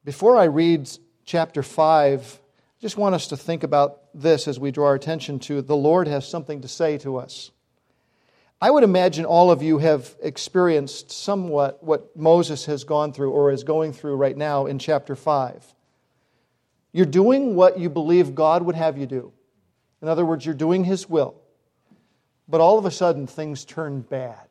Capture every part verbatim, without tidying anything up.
Before I read chapter five, I just want us to think about this as we draw our attention to the Lord has something to say to us. I would imagine all of you have experienced somewhat what Moses has gone through or is going through right now in chapter five. You're doing what you believe God would have you do. In other words, you're doing His will. But all of a sudden, things turn bad.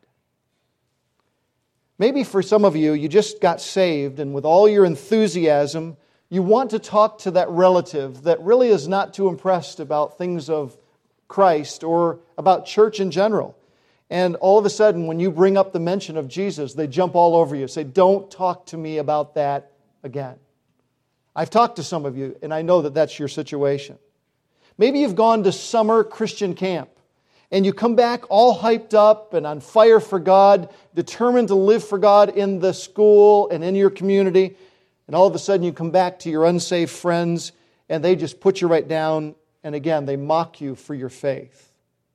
Maybe for some of you, you just got saved, and with all your enthusiasm, you want to talk to that relative that really is not too impressed about things of Christ or about church in general. And all of a sudden, when you bring up the mention of Jesus, they jump all over you. Say, don't talk to me about that again. I've talked to some of you, and I know that that's your situation. Maybe you've gone to summer Christian camp, and you come back all hyped up and on fire for God, determined to live for God in the school and in your community, and all of a sudden you come back to your unsaved friends, and they just put you right down, and again, they mock you for your faith.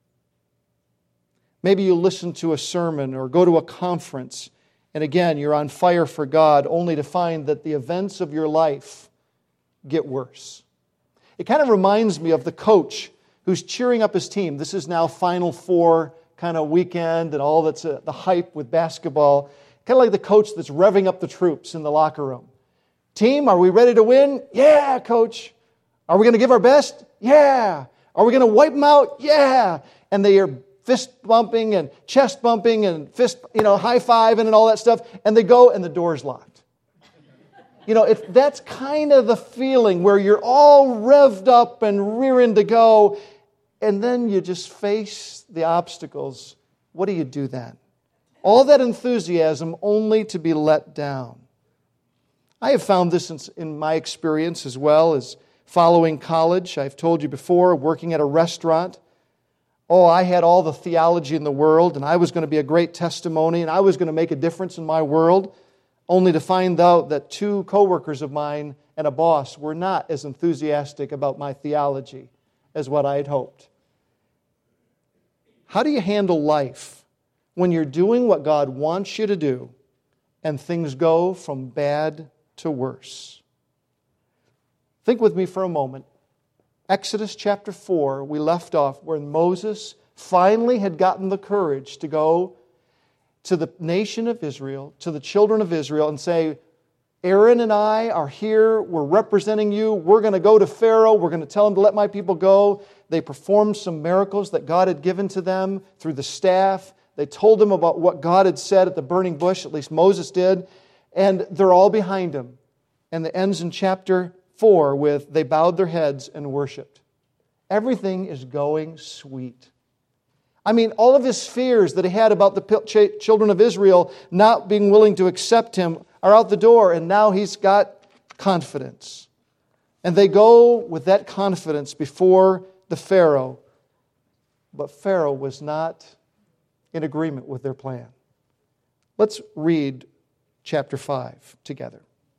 Maybe you listen to a sermon or go to a conference, and again, you're on fire for God, only to find that the events of your life get worse. It kind of reminds me of the coach who's cheering up his team. This is now Final Four kind of weekend and all that's uh, the hype with basketball. Kind of like the coach that's revving up the troops in the locker room. Team, are we ready to win? Yeah, coach. Are we going to give our best? Yeah. Are we going to wipe them out? Yeah. And they are fist bumping and chest bumping and fist, you know, high-fiving and all that stuff. And they go and the door's locked. You know, if that's kind of the feeling where you're all revved up and rearing to go, and then you just face the obstacles. What do you do then? All that enthusiasm only to be let down. I have found this in, in my experience as well as following college. I've told you before, working at a restaurant. Oh, I had all the theology in the world, and I was going to be a great testimony, and I was going to make a difference in my world, only to find out that two coworkers of mine and a boss were not as enthusiastic about my theology as what I had hoped. How do you handle life when you're doing what God wants you to do and things go from bad to worse? Think with me for a moment. Exodus chapter four, we left off where Moses finally had gotten the courage to go to the nation of Israel, to the children of Israel, and say, Aaron and I are here, we're representing you, we're going to go to Pharaoh, we're going to tell him to let my people go. They performed some miracles that God had given to them through the staff. They told him about what God had said at the burning bush, at least Moses did, and they're all behind him. And it ends in chapter four with, they bowed their heads and worshiped. Everything is going sweet. I mean, all of his fears that he had about the children of Israel not being willing to accept him are out the door, and now he's got confidence. And they go with that confidence before the Pharaoh. But Pharaoh was not in agreement with their plan. Let's read chapter five together.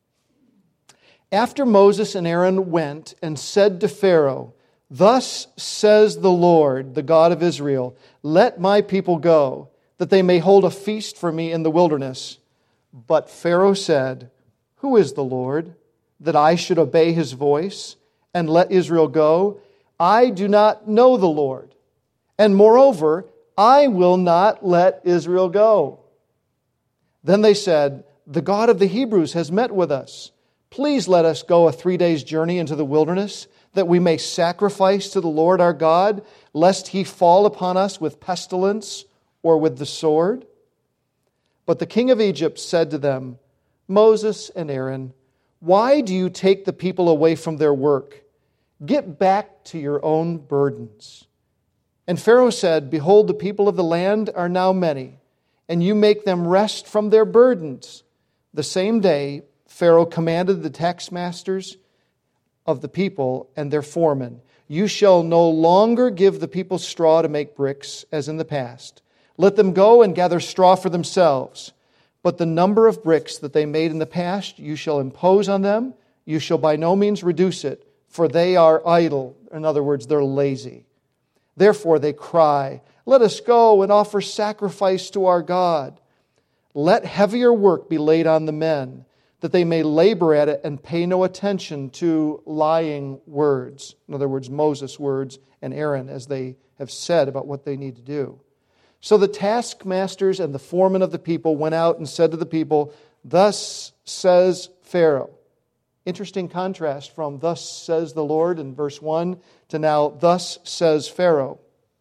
After Moses and Aaron went and said to Pharaoh, Thus says the Lord, the God of Israel, Let my people go, that they may hold a feast for me in the wilderness. But Pharaoh said, Who is the Lord, that I should obey his voice and let Israel go? I do not know the Lord. And moreover, I will not let Israel go. Then they said, The God of the Hebrews has met with us. Please let us go a three days' journey into the wilderness, that we may sacrifice to the Lord our God, lest he fall upon us with pestilence or with the sword. But the king of Egypt said to them, Moses and Aaron, why do you take the people away from their work? Get back to your own burdens. And Pharaoh said, Behold, the people of the land are now many, and you make them rest from their burdens. The same day Pharaoh commanded the taxmasters of the people and their foremen, You shall no longer give the people straw to make bricks, as in the past. Let them go and gather straw for themselves. But the number of bricks that they made in the past you shall impose on them. You shall by no means reduce it, for they are idle. In other words, they're lazy. Therefore they cry, Let us go and offer sacrifice to our God. Let heavier work be laid on the men, that they may labor at it and pay no attention to lying words. In other words, Moses' words and Aaron, as they have said about what they need to do. So the taskmasters and the foremen of the people went out and said to the people, "Thus says Pharaoh." Interesting contrast from "Thus says the Lord" in verse one to now, "Thus says Pharaoh,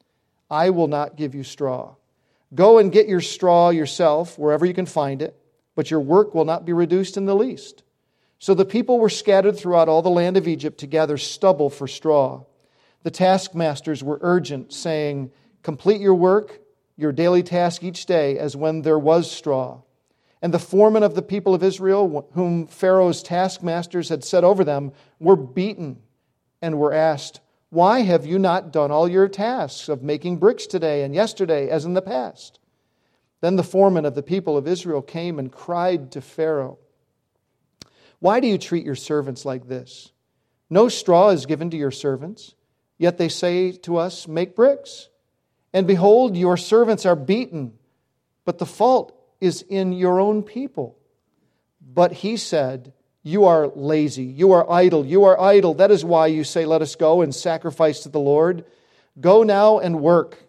I will not give you straw. Go and get your straw yourself, wherever you can find it, but your work will not be reduced in the least." So the people were scattered throughout all the land of Egypt to gather stubble for straw. The taskmasters were urgent, saying, "Complete your work, your daily task each day, as when there was straw." And the foremen of the people of Israel, whom Pharaoh's taskmasters had set over them, were beaten and were asked, "Why have you not done all your tasks of making bricks today and yesterday, as in the past?" Then the foreman of the people of Israel came and cried to Pharaoh, "Why do you treat your servants like this? No straw is given to your servants, yet they say to us, 'Make bricks.' And behold, your servants are beaten, but the fault is in your own people." But he said, "You are lazy, you are idle, you are idle. That is why you say, 'Let us go and sacrifice to the Lord.' Go now and work.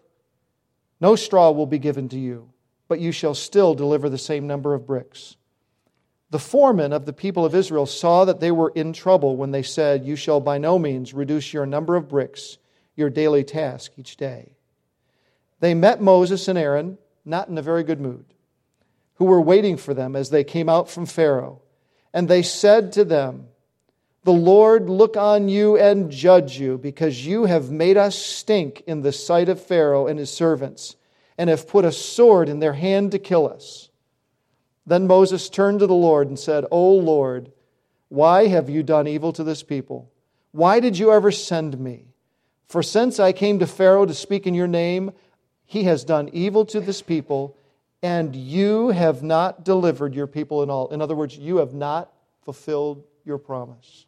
No straw will be given to you, but you shall still deliver the same number of bricks." The foremen of the people of Israel saw that they were in trouble when they said, "You shall by no means reduce your number of bricks, your daily task each day." They met Moses and Aaron, not in a very good mood, who were waiting for them as they came out from Pharaoh. And they said to them, "The Lord look on you and judge you, because you have made us stink in the sight of Pharaoh and his servants, and have put a sword in their hand to kill us." Then Moses turned to the Lord and said, "O Lord, why have you done evil to this people? Why did you ever send me? For since I came to Pharaoh to speak in your name, he has done evil to this people, and you have not delivered your people in all." In other words, you have not fulfilled your promise.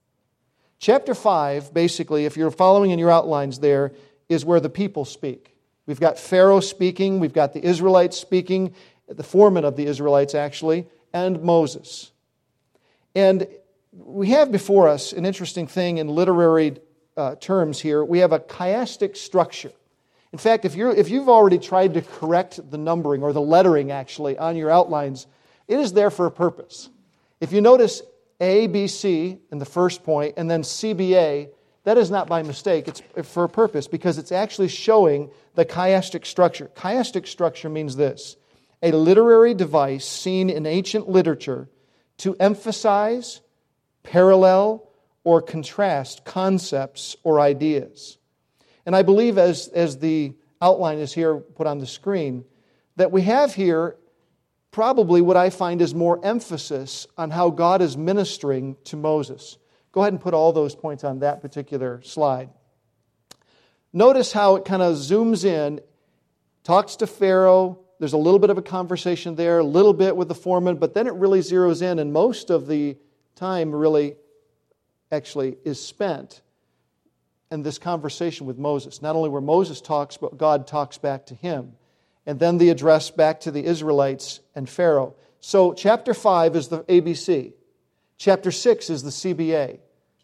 Chapter five, basically, if you're following in your outlines there, is where the people speak. We've got Pharaoh speaking, we've got the Israelites speaking, the foreman of the Israelites actually, and Moses. And we have before us an interesting thing in literary uh, terms here. We have a chiastic structure. In fact, if you're if you've already tried to correct the numbering or the lettering actually on your outlines, it is there for a purpose. If you notice A, B, C in the first point, and then C, B, A, that is not by mistake. It's for a purpose because it's actually showing the chiastic structure. Chiastic structure means this: a literary device seen in ancient literature to emphasize, parallel, or contrast concepts or ideas. And I believe, as, as the outline is here put on the screen, that we have here probably what I find is more emphasis on how God is ministering to Moses. Go ahead and put all those points on that particular slide. Notice how it kind of zooms in, talks to Pharaoh. There's a little bit of a conversation there, a little bit with the foreman, but then it really zeroes in, and most of the time really actually is spent in this conversation with Moses. Not only where Moses talks, but God talks back to him. And then the address back to the Israelites and Pharaoh. So chapter five is the A B C. Chapter six is the C B A.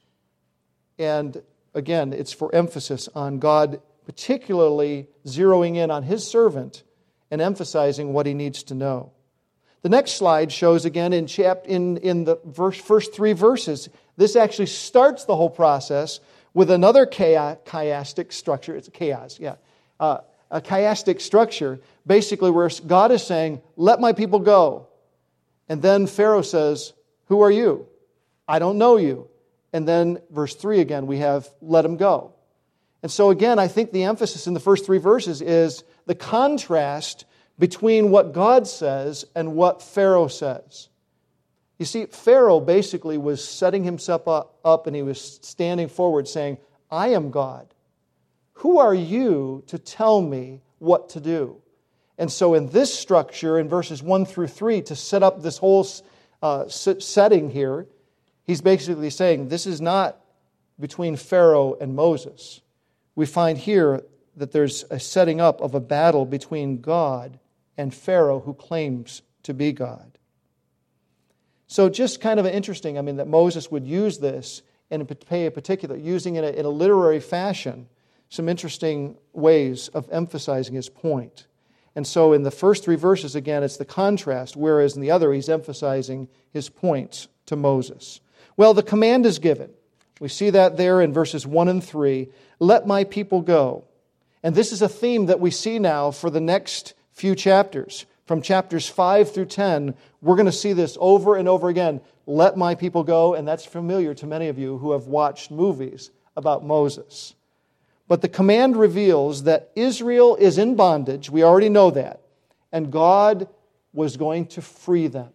And again, it's for emphasis on God particularly zeroing in on His servant and emphasizing what he needs to know. The next slide shows again in chap in, in the verse, first three verses, this actually starts the whole process with another chiastic structure. It's a chaos, yeah. Uh, a chiastic structure, basically where God is saying, "Let my people go." And then Pharaoh says, "Who are you? I don't know you." And then verse three again, we have, "Let them go." And so again, I think the emphasis in the first three verses is the contrast between what God says and what Pharaoh says. You see, Pharaoh basically was setting himself up and he was standing forward saying, "I am God. Who are you to tell me what to do?" And so in this structure, in verses one through three, to set up this whole uh, setting here, he's basically saying this is not between Pharaoh and Moses. We find here that there's a setting up of a battle between God and Pharaoh, who claims to be God. So just kind of interesting, I mean, that Moses would use this and pay a particular, using it in a literary fashion, some interesting ways of emphasizing his point. And so in the first three verses, again, it's the contrast, whereas in the other, he's emphasizing his points to Moses. Well, the command is given. We see that there in verses one and three. Let my people go. And this is a theme that we see now for the next few chapters. From chapters five through ten, we're going to see this over and over again. Let my people go, and that's familiar to many of you who have watched movies about Moses. But the command reveals that Israel is in bondage. We already know that. And God was going to free them.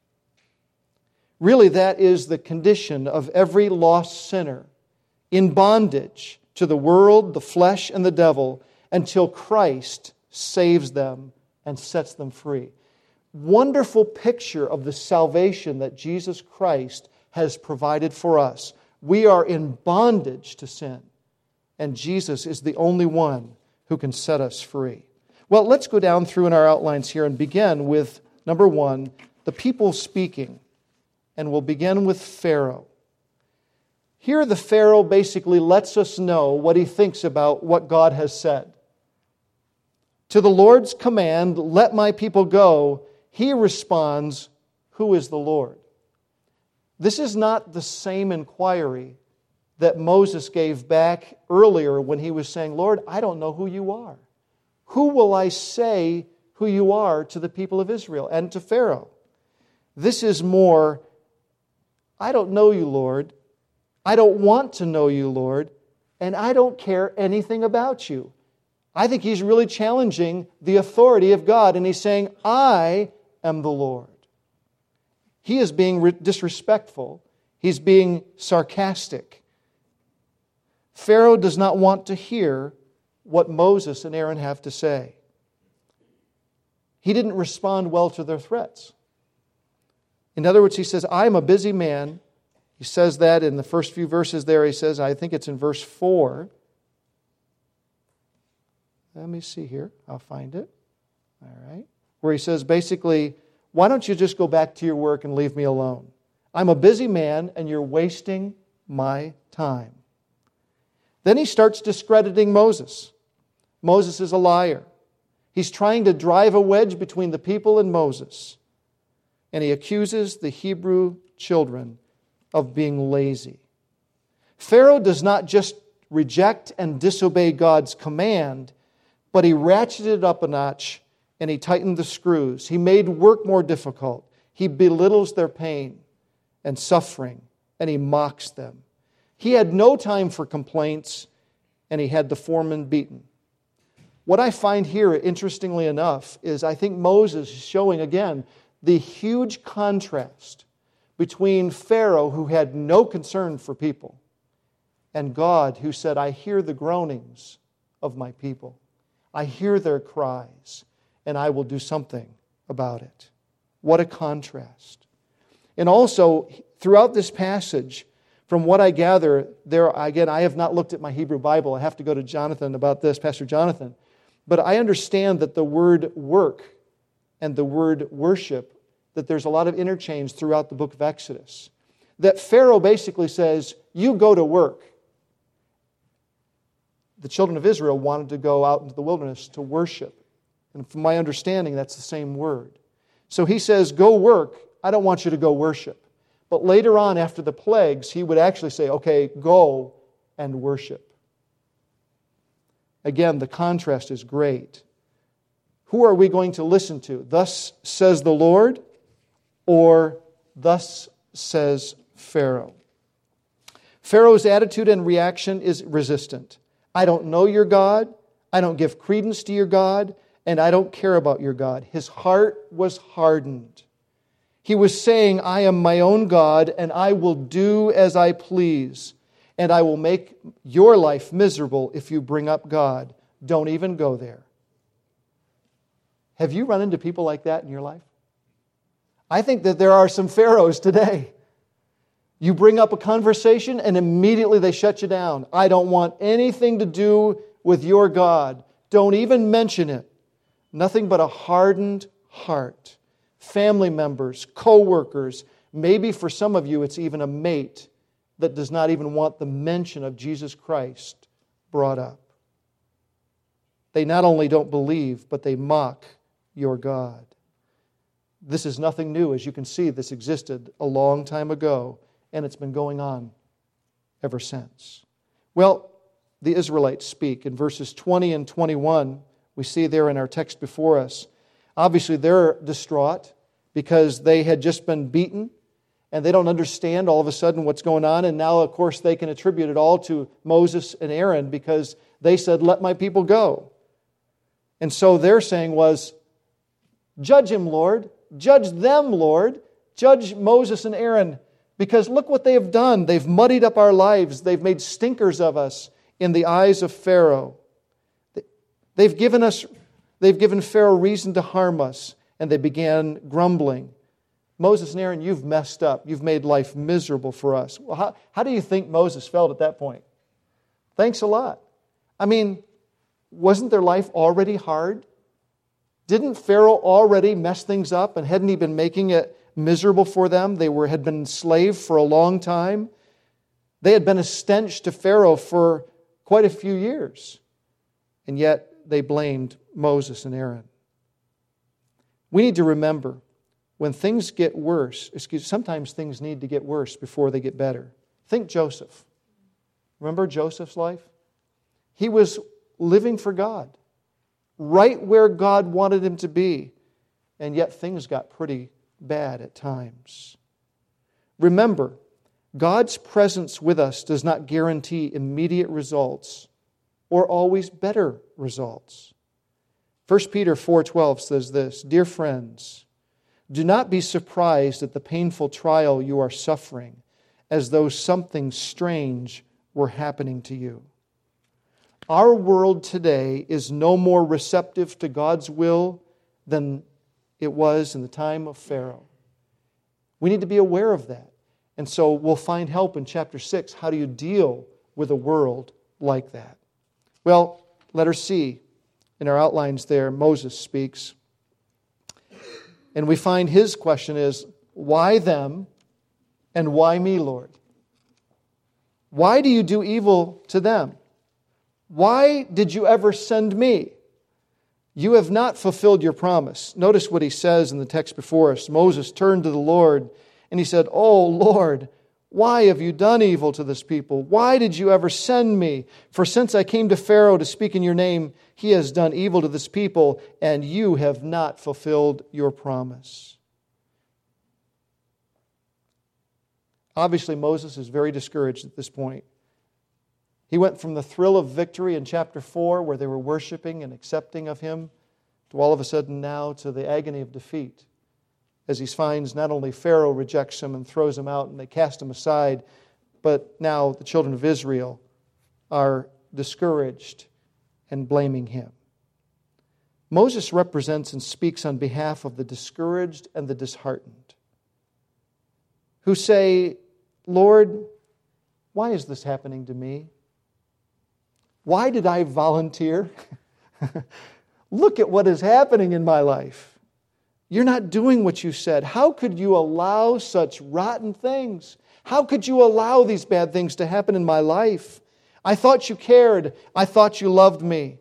Really, that is the condition of every lost sinner, in bondage to the world, the flesh, and the devil, until Christ saves them and sets them free. Wonderful picture of the salvation that Jesus Christ has provided for us. We are in bondage to sin, and Jesus is the only one who can set us free. Well, let's go down through in our outlines here and begin with, number one, the people speaking. And we'll begin with Pharaoh. Here the Pharaoh basically lets us know what he thinks about what God has said. To the Lord's command, let my people go, he responds, who is the Lord? This is not the same inquiry that Moses gave back earlier when he was saying, Lord, I don't know who you are. Who will I say who you are to the people of Israel and to Pharaoh? This is more, I don't know you, Lord. I don't want to know you, Lord. And I don't care anything about you. I think he's really challenging the authority of God. And he's saying, I am the Lord. He is being disrespectful. He's being sarcastic. Pharaoh does not want to hear what Moses and Aaron have to say. He didn't respond well to their threats. In other words, he says, I'm a busy man. He says that in the first few verses there. He says, I think it's in verse four. Let me see here. I'll find it. All right. Where he says, basically, why don't you just go back to your work and leave me alone? I'm a busy man and you're wasting my time. Then he starts discrediting Moses. Moses is a liar. He's trying to drive a wedge between the people and Moses. And he accuses the Hebrew children of being lazy. Pharaoh does not just reject and disobey God's command, but he ratcheted it up a notch and he tightened the screws. He made work more difficult. He belittles their pain and suffering, and he mocks them. He had no time for complaints, and he had the foreman beaten. What I find here, interestingly enough, is I think Moses is showing again the huge contrast between Pharaoh, who had no concern for people, and God, who said, I hear the groanings of my people. I hear their cries, and I will do something about it. What a contrast. And also, throughout this passage, from what I gather, there again, I have not looked at my Hebrew Bible. I have to go to Jonathan about this, Pastor Jonathan. But I understand that the word work and the word worship, that there's a lot of interchange throughout the book of Exodus. That Pharaoh basically says, you go to work. The children of Israel wanted to go out into the wilderness to worship. And from my understanding, that's the same word. So he says, go work. I don't want you to go worship. But later on, after the plagues, he would actually say, okay, go and worship. Again, the contrast is great. Who are we going to listen to? Thus says the Lord, or thus says Pharaoh. Pharaoh's attitude and reaction is resistant. I don't know your God, I don't give credence to your God, and I don't care about your God. His heart was hardened. He was saying, I am my own God, and I will do as I please, and I will make your life miserable if you bring up God. Don't even go there. Have you run into people like that in your life? I think that there are some Pharaohs today. You bring up a conversation and immediately they shut you down. I don't want anything to do with your God. Don't even mention it. Nothing but a hardened heart. Family members, co-workers, Maybe for some of you it's even a mate that does not even want the mention of Jesus Christ brought up. They not only don't believe, but they mock your God. This is nothing new. As you can see, this existed a long time ago, and it's been going on ever since. Well, the Israelites speak. In verses twenty and twenty-one, we see there in our text before us, obviously they're distraught because they had just been beaten, and they don't understand all of a sudden what's going on, and now, of course, they can attribute it all to Moses and Aaron because they said, "Let my people go." And so their saying was, "Judge him, Lord. Judge them, Lord. Judge Moses and Aaron, because look what they have done. They've muddied up our lives. They've made stinkers of us in the eyes of Pharaoh. They've given us, they've given Pharaoh reason to harm us." And they began grumbling. "Moses and Aaron, you've messed up. You've made life miserable for us." Well, how, how do you think Moses felt at that point? Thanks a lot. I mean, wasn't their life already hard? Didn't Pharaoh already mess things up, and hadn't he been making it miserable for them? They were had been enslaved for a long time. They had been a stench to Pharaoh for quite a few years. And yet they blamed Moses and Aaron. We need to remember, when things get worse, excuse, sometimes things need to get worse before they get better. Think Joseph. Remember Joseph's life? He was living for God, right where God wanted him to be, and yet things got pretty bad at times. Remember, God's presence with us does not guarantee immediate results or always better results. First Peter four twelve says this, "Dear friends, do not be surprised at the painful trial you are suffering, as though something strange were happening to you." Our world today is no more receptive to God's will than it was in the time of Pharaoh. We need to be aware of that. And so we'll find help in chapter six. How do you deal with a world like that? Well, letter C, in our outlines there, Moses speaks. And we find his question is, why them and why me, Lord? Why do you do evil to them? Why did you ever send me? You have not fulfilled your promise. Notice what he says in the text before us. Moses turned to the Lord and he said, "Oh Lord, why have you done evil to this people? Why did you ever send me? For since I came to Pharaoh to speak in your name, he has done evil to this people, and you have not fulfilled your promise." Obviously, Moses is very discouraged at this point. He went from the thrill of victory in chapter four, where they were worshiping and accepting of him, to all of a sudden now to the agony of defeat, as he finds not only Pharaoh rejects him and throws him out and they cast him aside, but now the children of Israel are discouraged and blaming him. Moses represents and speaks on behalf of the discouraged and the disheartened, who say, "Lord, why is this happening to me? Why did I volunteer? Look at what is happening in my life. You're not doing what you said. How could you allow such rotten things? How could you allow these bad things to happen in my life? I thought you cared. I thought you loved me."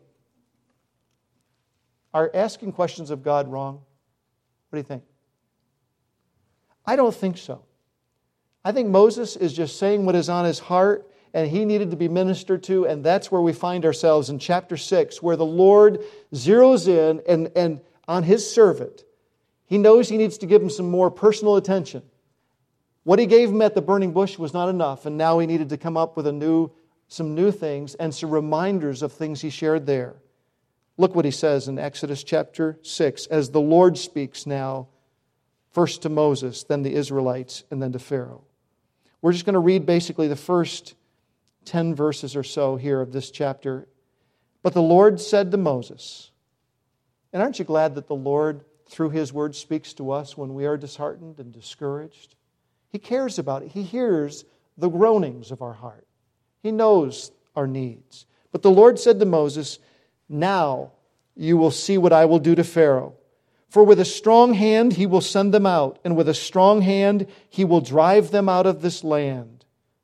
Are asking questions of God wrong? What do you think? I don't think so. I think Moses is just saying what is on his heart, and he needed to be ministered to, and that's where we find ourselves in chapter six, where the Lord zeroes in and, and on his servant. He knows he needs to give him some more personal attention. What he gave him at the burning bush was not enough, and now he needed to come up with a new, some new things and some reminders of things he shared there. Look what he says in Exodus chapter six, as the Lord speaks now, first to Moses, then the Israelites, and then to Pharaoh. We're just going to read basically the first ten verses or so here of this chapter. "But the Lord said to Moses," and aren't you glad that the Lord, through His Word, speaks to us when we are disheartened and discouraged? He cares about it. He hears the groanings of our heart. He knows our needs. "But the Lord said to Moses, now you will see what I will do to Pharaoh. For with a strong hand he will send them out, and with a strong hand he will drive them out of this land.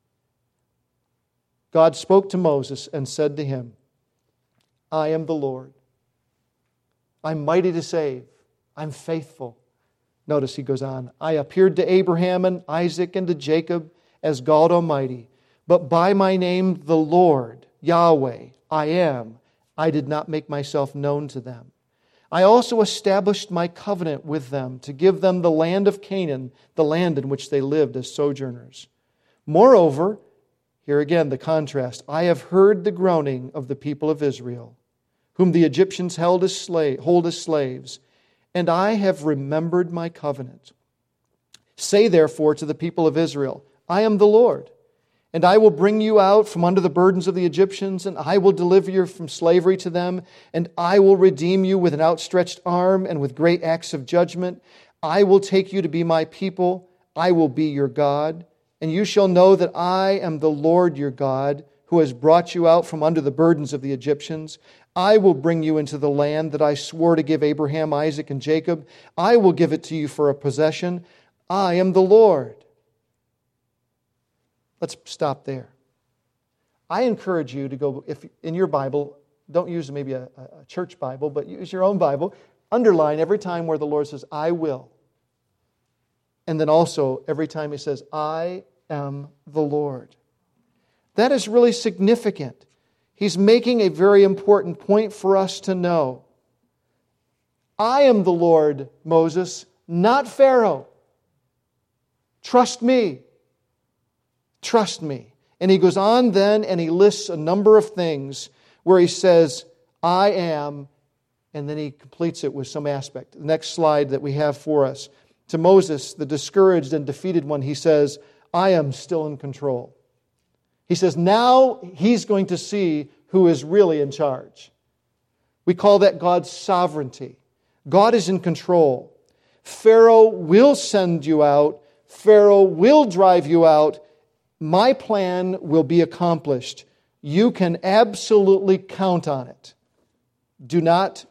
God spoke to Moses and said to him, I am the Lord. I'm mighty to save. I'm faithful. Notice he goes on, I appeared to Abraham and Isaac and to Jacob as God Almighty, but by my name, the Lord, Yahweh, I am, I did not make myself known to them. I also established my covenant with them to give them the land of Canaan, the land in which they lived as sojourners. Moreover, here again the contrast, I have heard the groaning of the people of Israel, whom the Egyptians held as slave, hold as slaves, and I have remembered my covenant. Say therefore to the people of Israel, I am the Lord, and I will bring you out from under the burdens of the Egyptians, and I will deliver you from slavery to them, and I will redeem you with an outstretched arm and with great acts of judgment. I will take you to be my people. I will be your God, and you shall know that I am the Lord your God, who has brought you out from under the burdens of the Egyptians. I will bring you into the land that I swore to give Abraham, Isaac, and Jacob. I will give it to you for a possession. I am the Lord. Let's stop there. I encourage you to go, if in your Bible, don't use maybe a, a church Bible, but use your own Bible. Underline every time where the Lord says, I will. And then also every time He says, I am the Lord. That is really significant. He's making a very important point for us to know. I am the Lord, Moses, not Pharaoh. Trust me. Trust me. And he goes on then and he lists a number of things where he says, I am, and then he completes it with some aspect. The next slide that we have for us. To Moses, the discouraged and defeated one, he says, I am still in control. He says, now he's going to see who is really in charge. We call that God's sovereignty. God is in control. Pharaoh will send you out. Pharaoh will drive you out. My plan will be accomplished. You can absolutely count on it. Do not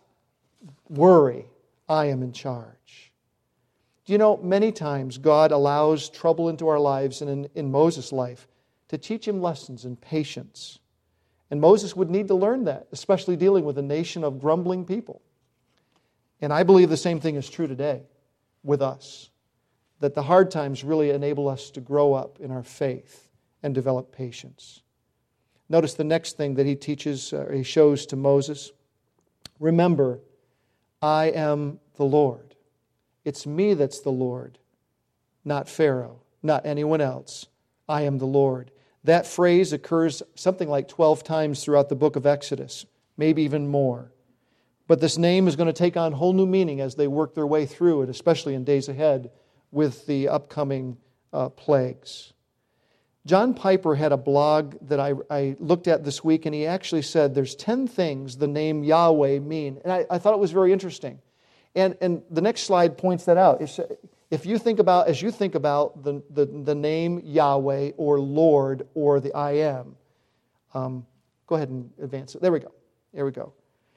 worry. I am in charge. Do you know, many times God allows trouble into our lives, and in, in Moses' life, to teach him lessons in patience. And Moses would need to learn that, especially dealing with a nation of grumbling people. And I believe the same thing is true today with us. That the hard times really enable us to grow up in our faith and develop patience. Notice the next thing that he teaches, or he shows to Moses. Remember, I am the Lord. It's me that's the Lord, not Pharaoh, not anyone else. I am the Lord. That phrase occurs something like twelve times throughout the book of Exodus, maybe even more. But this name is going to take on whole new meaning as they work their way through it, especially in days ahead with the upcoming uh, plagues. John Piper had a blog that I, I looked at this week, and he actually said there's ten things the name Yahweh mean. And I, I thought it was very interesting. And, and the next slide points that out. It's, if you think about, as you think about the, the, the name Yahweh or Lord or the I am, um, go ahead and advance it. There we go. There we go.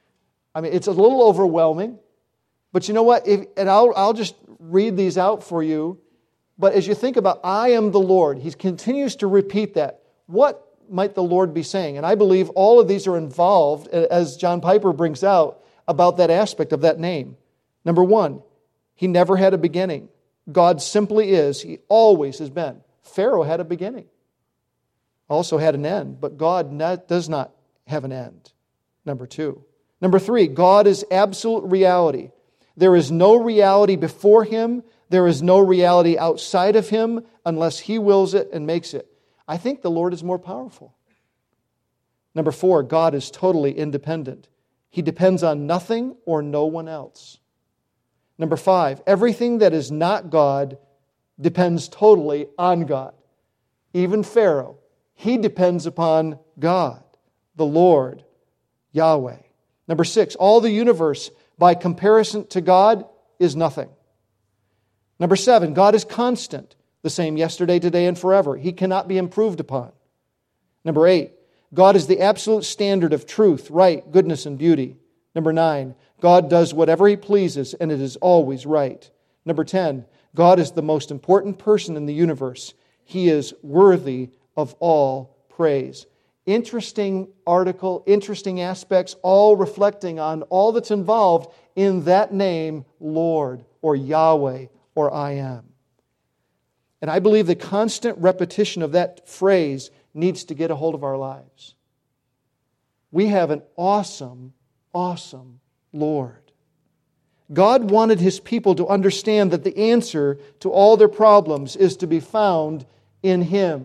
I mean, it's a little overwhelming, but you know what? If, and I'll, I'll just read these out for you. But as you think about, I am the Lord, he continues to repeat that. What might the Lord be saying? And I believe all of these are involved, as John Piper brings out, about that aspect of that name. Number one, he never had a beginning. God simply is. He always has been. Pharaoh had a beginning. Also had an end, but God not, does not have an end. Number two. Number three, God is absolute reality. There is no reality before Him. There is no reality outside of Him unless He wills it and makes it. I think the Lord is more powerful. Number four, God is totally independent. He depends on nothing or no one else. Number five, everything that is not God depends totally on God. Even Pharaoh, he depends upon God, the Lord, Yahweh. Number six, all the universe, by comparison to God, is nothing. Number seven, God is constant, the same yesterday, today, and forever. He cannot be improved upon. Number eight, God is the absolute standard of truth, right, goodness, and beauty. Number nine, God does whatever He pleases, and it is always right. Number ten, God is the most important person in the universe. He is worthy of all praise. Interesting article, interesting aspects, all reflecting on all that's involved in that name, Lord, or Yahweh, or I am. And I believe the constant repetition of that phrase needs to get a hold of our lives. We have an awesome, awesome Lord. God wanted His people to understand that the answer to all their problems is to be found in Him.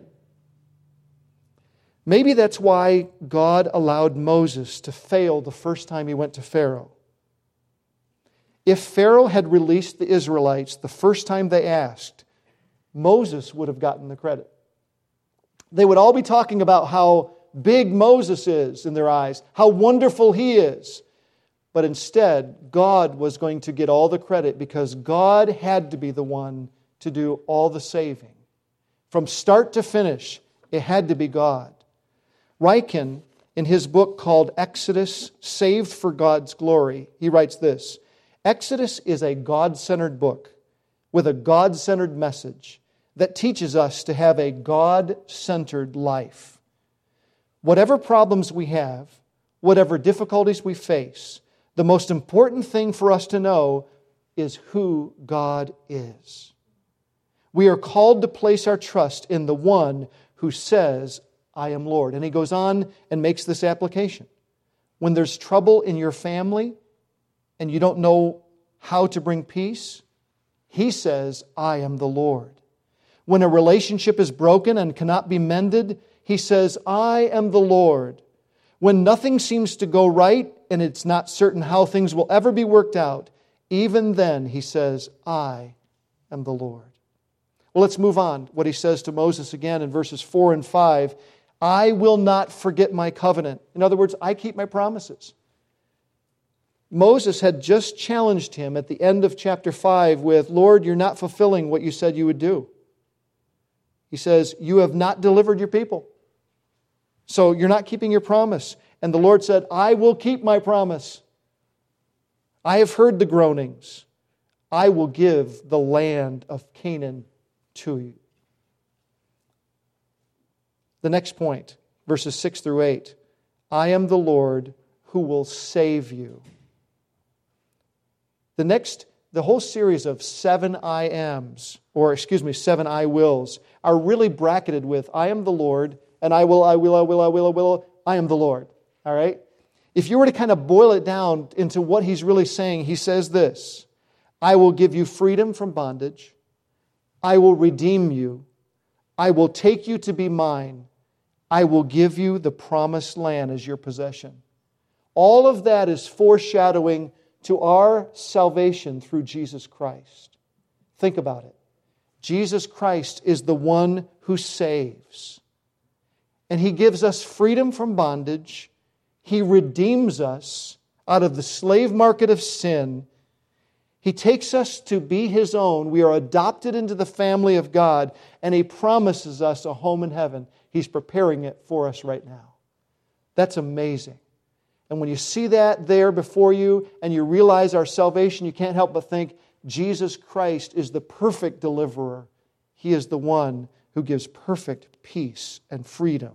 Maybe that's why God allowed Moses to fail the first time he went to Pharaoh. If Pharaoh had released the Israelites the first time they asked, Moses would have gotten the credit. They would all be talking about how big Moses is in their eyes, how wonderful he is. But instead, God was going to get all the credit because God had to be the one to do all the saving. From start to finish, it had to be God. Ryken, in his book called Exodus, Saved for God's Glory, he writes this: Exodus is a God-centered book with a God-centered message that teaches us to have a God-centered life. Whatever problems we have, whatever difficulties we face, the most important thing for us to know is who God is. We are called to place our trust in the one who says, I am Lord. And he goes on and makes this application. When there's trouble in your family and you don't know how to bring peace, He says, I am the Lord. When a relationship is broken and cannot be mended, He says, I am the Lord. When nothing seems to go right and it's not certain how things will ever be worked out, even then He says, I am the Lord. Well, let's move on. What He says to Moses again in verses four and five, I will not forget my covenant. In other words, I keep my promises. Moses had just challenged him at the end of chapter five with, Lord, you're not fulfilling what you said you would do. He says, you have not delivered your people. So you're not keeping your promise. And the Lord said, I will keep my promise. I have heard the groanings. I will give the land of Canaan to you. The next point, verses six through eight. I am the Lord who will save you. The next, the whole series of seven I ams, or excuse me, seven I wills, are really bracketed with I am the Lord, and I will, I will, I will, I will, I will, I am the Lord. All right? If you were to kind of boil it down into what He's really saying, He says this: I will give you freedom from bondage. I will redeem you. I will take you to be mine. I will give you the promised land as your possession. All of that is foreshadowing to our salvation through Jesus Christ. Think about it. Jesus Christ is the one who saves. And He gives us freedom from bondage. He redeems us out of the slave market of sin. He takes us to be His own. We are adopted into the family of God, and He promises us a home in heaven. He's preparing it for us right now. That's amazing. And when you see that there before you and you realize our salvation, you can't help but think Jesus Christ is the perfect deliverer. He is the one who gives perfect peace and freedom.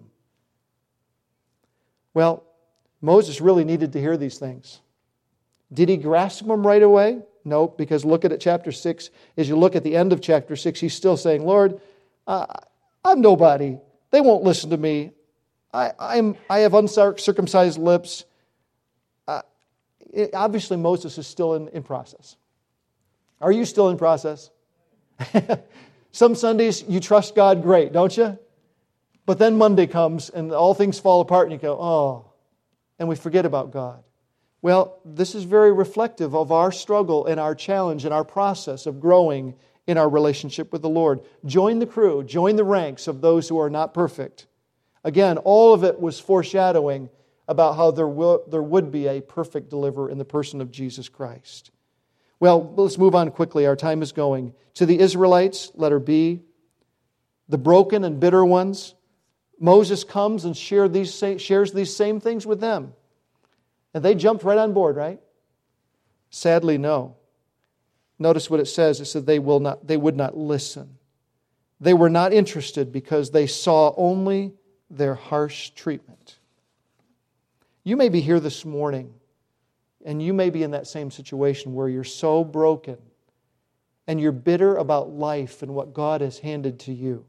Well, Moses really needed to hear these things. Did he grasp them right away? No, because look at it, chapter six. As you look at the end of chapter six, he's still saying, Lord, uh, I'm nobody. They won't listen to me. I, I'm, I have uncircumcised lips. Uh, it, obviously, Moses is still in, in process. Are you still in process? Some Sundays you trust God great, don't you? But then Monday comes and all things fall apart and you go, oh, and we forget about God. Well, this is very reflective of our struggle and our challenge and our process of growing in our relationship with the Lord. Join the crew, join the ranks of those who are not perfect. Again, all of it was foreshadowing about how there will, there would be a perfect deliverer in the person of Jesus Christ. Well, let's move on quickly. Our time is going. To the Israelites, letter B, the broken and bitter ones, Moses comes and share these, shares these same things with them. And they jumped right on board, right? Sadly, no. Notice what it says. It said they will not, they would not listen. They were not interested because they saw only their harsh treatment. You may be here this morning, and you may be in that same situation where you're so broken and you're bitter about life and what God has handed to you.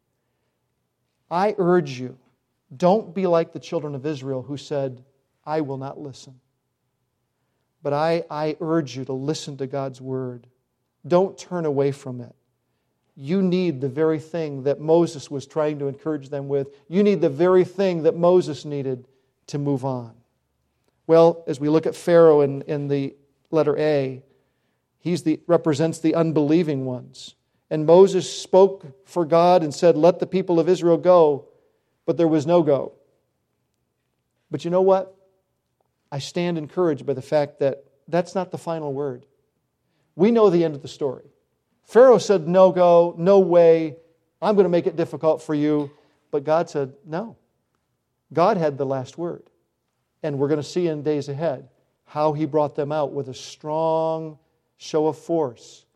I urge you, don't be like the children of Israel who said, I will not listen. But I, I urge you to listen to God's Word. Don't turn away from it. You need the very thing that Moses was trying to encourage them with. You need the very thing that Moses needed to move on. Well, as we look at Pharaoh in, in the letter A, he the, represents the unbelieving ones. And Moses spoke for God and said, let the people of Israel go. But there was no go. But you know what? I stand encouraged by the fact that that's not the final word. We know the end of the story. Pharaoh said, no go, no way, I'm going to make it difficult for you. But God said, no. God had the last word. And we're going to see in days ahead how He brought them out with a strong show of force.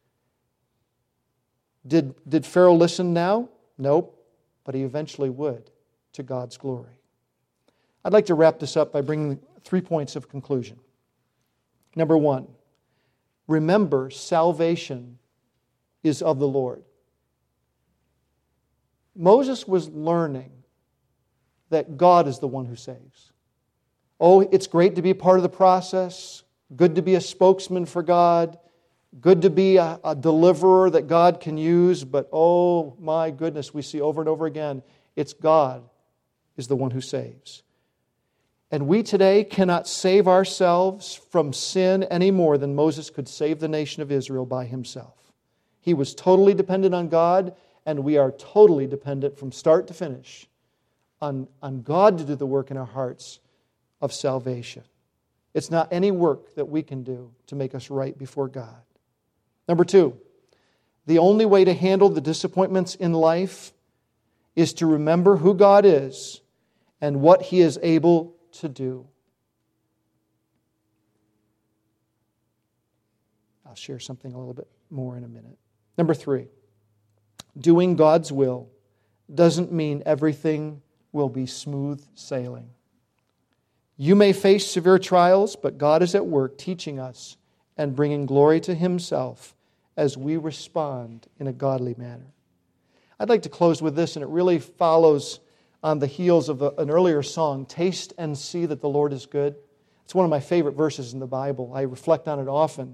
Did, did Pharaoh listen now? Nope. But he eventually would, to God's glory. I'd like to wrap this up by bringing three points of conclusion. Number one, remember salvation is of the Lord. Moses was learning that God is the one who saves. Oh, it's great to be a part of the process, good to be a spokesman for God, good to be a, a deliverer that God can use, but oh my goodness, we see over and over again, it's God is the one who saves. And we today cannot save ourselves from sin any more than Moses could save the nation of Israel by himself. He was totally dependent on God, and we are totally dependent from start to finish on, on God to do the work in our hearts of salvation. It's not any work that we can do to make us right before God. Number two, the only way to handle the disappointments in life is to remember who God is and what He is able to do. I'll share something a little bit more in a minute. Number three, doing God's will doesn't mean everything will be smooth sailing. You may face severe trials, but God is at work teaching us and bringing glory to Himself as we respond in a godly manner. I'd like to close with this, and it really follows on the heels of a, an earlier song, Taste and See that the Lord is Good. It's one of my favorite verses in the Bible. I reflect on it often.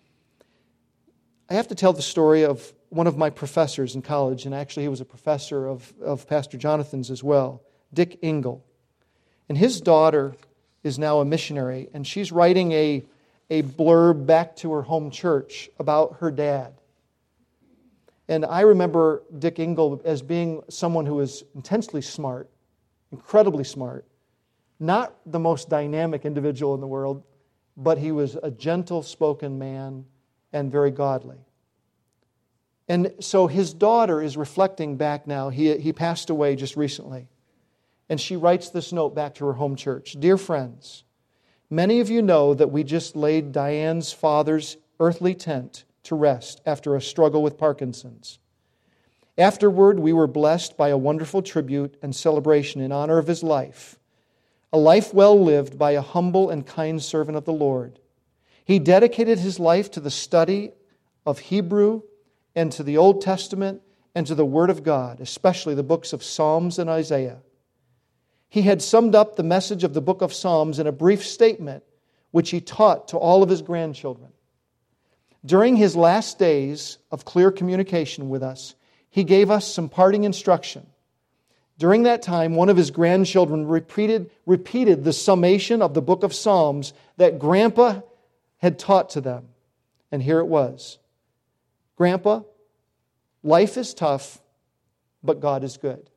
I have to tell the story of one of my professors in college, and actually he was a professor of, of Pastor Jonathan's as well, Dick Engel. And his daughter is now a missionary, and she's writing a, a blurb back to her home church about her dad. And I remember Dick Engel as being someone who was intensely smart, incredibly smart, not the most dynamic individual in the world, but he was a gentle-spoken man and very godly. And so his daughter is reflecting back now. He, he passed away just recently. And she writes this note back to her home church. Dear friends, many of you know that we just laid Diane's father's earthly tent to rest after a struggle with Parkinson's. Afterward, we were blessed by a wonderful tribute and celebration in honor of his life, a life well lived by a humble and kind servant of the Lord. He dedicated his life to the study of Hebrew and to the Old Testament and to the Word of God, especially the books of Psalms and Isaiah. He had summed up the message of the book of Psalms in a brief statement which he taught to all of his grandchildren. During his last days of clear communication with us, he gave us some parting instruction. During that time, one of his grandchildren repeated, repeated the summation of the book of Psalms that Grandpa had taught to them. And here it was. Grandpa, life is tough, but God is good.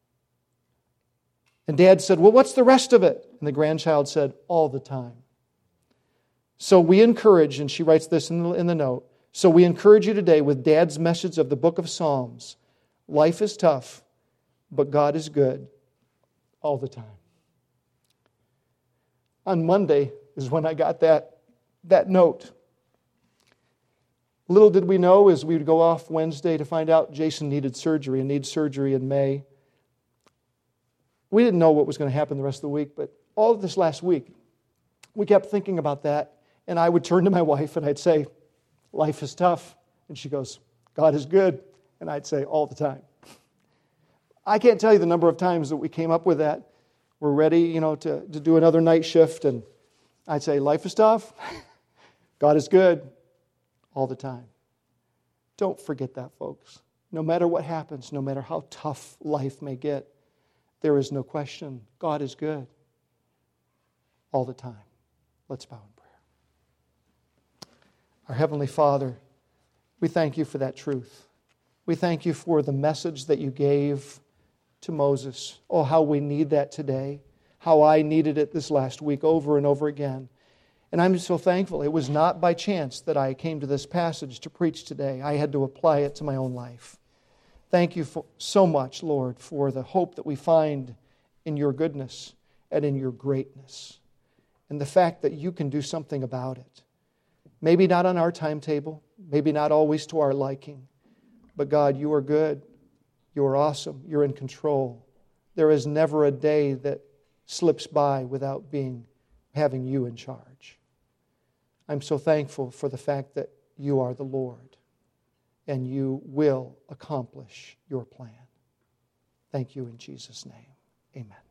And Dad said, well, what's the rest of it? And the grandchild said, all the time. So we encourage, and she writes this in the, in the note, so we encourage you today with Dad's message of the book of Psalms. Life is tough, but God is good all the time. On Monday is when I got that, that note Little did we know as we would go off Wednesday to find out Jason needed surgery and needs surgery in May. We didn't know what was going to happen the rest of the week, but all of this last week, we kept thinking about that, and I would turn to my wife and I'd say, life is tough. And she goes, God is good. And I'd say, all the time. I can't tell you the number of times that we came up with that. We're ready, you know, to, to do another night shift, and I'd say, life is tough. God is good. All the time. Don't forget that, folks. No matter what happens, no matter how tough life may get, there is no question God is good. All the time. Let's bow in prayer. Our Heavenly Father, we thank you for that truth. We thank you for the message that you gave to Moses. Oh, how we need that today. How I needed it this last week over and over again. And I'm so thankful. It was not by chance that I came to this passage to preach today. I had to apply it to my own life. Thank you for, so much, Lord, for the hope that we find in your goodness and in your greatness. And the fact that you can do something about it. Maybe not on our timetable, maybe not always to our liking. But God, you are good. You are awesome. You're in control. There is never a day that slips by without being having you in charge. I'm so thankful for the fact that you are the Lord and you will accomplish your plan. Thank you in Jesus' name. Amen.